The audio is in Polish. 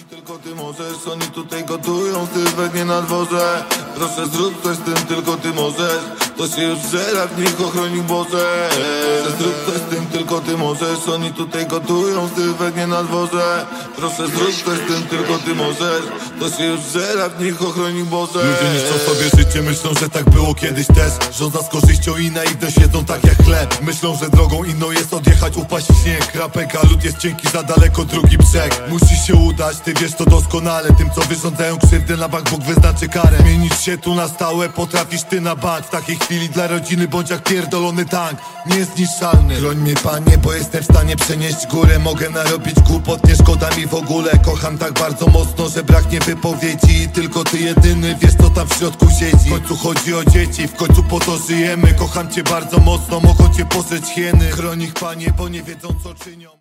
Tylko ty możesz, oni tutaj gotują sylwek nie na dworze. Proszę zrób coś z tym, tylko ty możesz. To się już żera, w nich ochroni Boże. Proszę zrób coś z tym, tylko ty możesz. Oni tutaj gotują sylwek nie na dworze. Proszę zrób coś z tym, tylko ty możesz. To się już żera, w nich ochroni Boże. Ludzie niszczą sobie życie, myślą, że tak było kiedyś też. Rządza z korzyścią i naiwność jedzą tak jak chleb. Myślą, że drogą inną jest odjechać, upaść w śnieg. Krapek, a lud jest cienki, za daleko drugi brzeg. Musi się udać, ty wiesz to doskonale. Tym co wyrządzają krzywdę na bank, Bóg wyznaczy karę. Zmienić się tu na stałe, potrafisz ty na bank. W takiej chwili dla rodziny bądź jak pierdolony tank. Niezniszczalny. Chroń mnie Panie, bo jestem w stanie przenieść górę. Mogę narobić głupot, nie szkoda mi w ogóle. Kocham tak bardzo mocno, że braknie wypowiedzi. I tylko ty jedyny wiesz co tam w środku siedzi. W końcu chodzi o dzieci, w końcu po to żyjemy. Kocham cię bardzo mocno, mogą cię pożreć hieny. Chroń ich Panie, bo nie wiedzą co czynią.